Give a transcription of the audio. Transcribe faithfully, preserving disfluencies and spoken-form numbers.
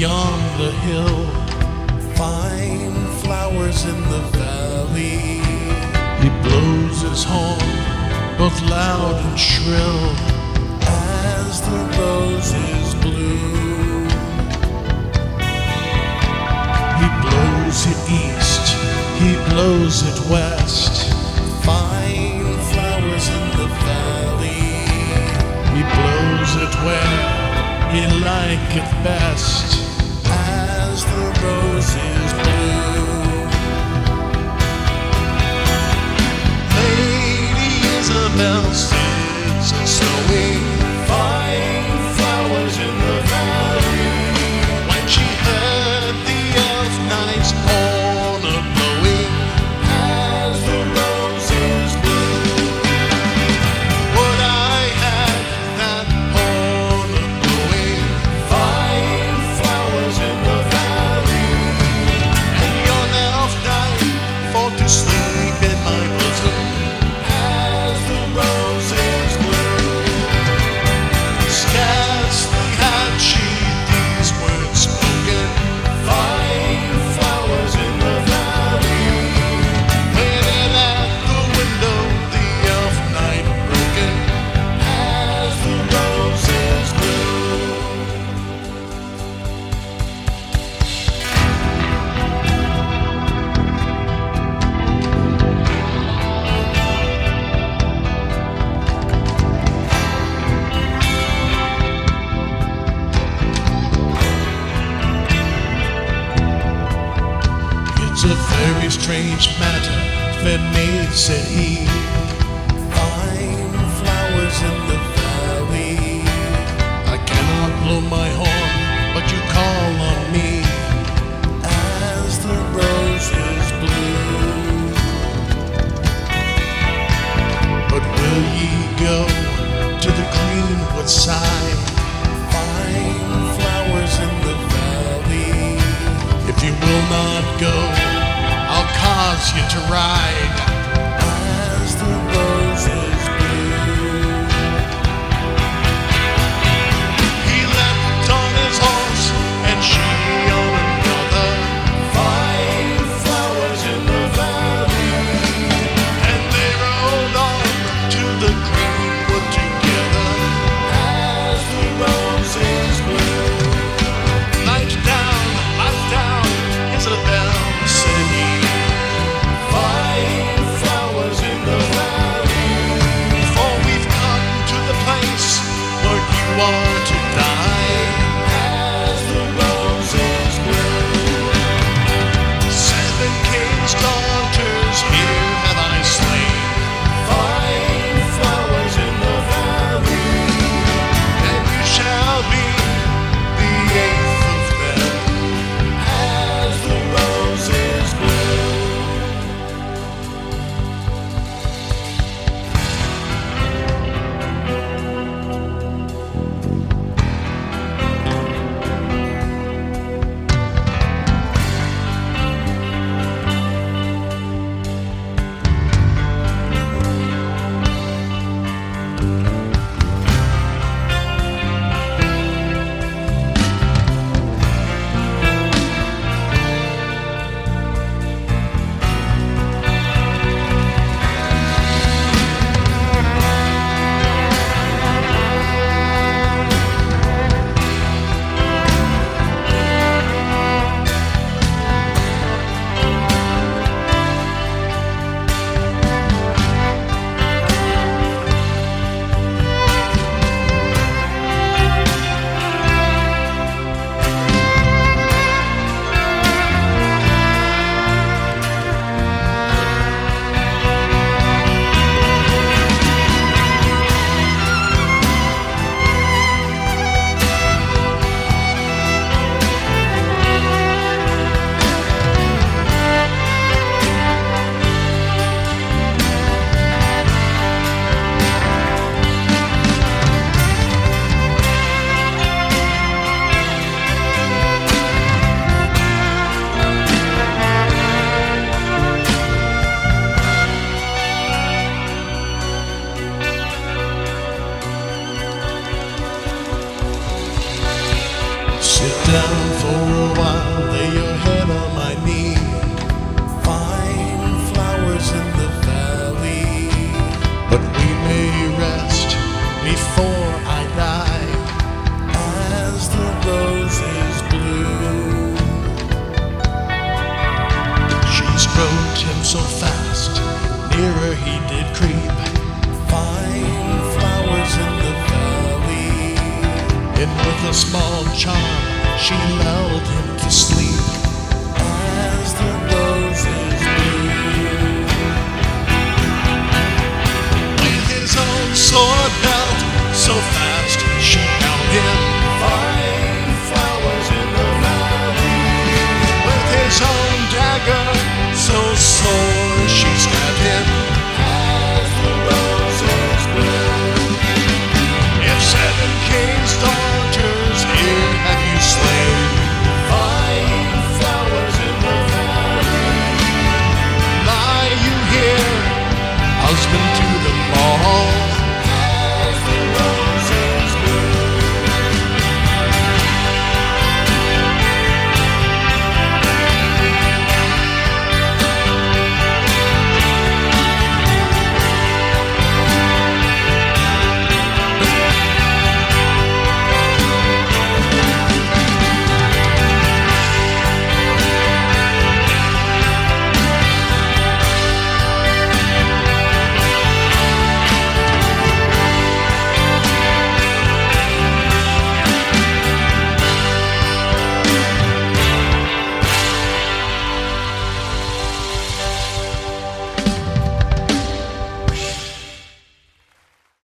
beyond the hill. Fine flowers in the valley. He blows his horn, both loud and shrill, as the roses bloom. He blows it east, he blows it west. Fine flowers in the valley. He blows it where he liketh best, as the roses bloom. Lady Isabel sits sewing fine flowers in the valley, when she heard the elf knight's horn a-blowing, as the roses bloom. Would I had that horn a-blowing, fine flowers in the valley, and yon elf knight fall to sleep in my bosom, as the roses bloom. Scarcely had she these words spoken, fine flowers in the valley, when in at the window the elf knight broken, as the roses bloom. It's a very strange matter, fair maid, said he. Fine flowers in the valley. I cannot blow my horn, but you call on me, as the roses bloom. But will ye go to the greenwood side? Fine flowers in the valley. If you will not go, I'll cause you to ride, as the roses bloom. He leapt on his horse, and she on another. Fine flowers in the valley, and they rode on to the greenwood together, as the roses bloom. Light down, light down, Isabel, said he. Fine nearer he did creep. Fine flowers in the valley, and with a small charm she lulled him to sleep as the roses bloom. With his own sword belt so fast she held him, fine flowers in the valley. With his own dagger so sore she stabbed him as the roses bloom. If seven kings' daughters here have you slain, fine flowers in the valley, lie you here, husband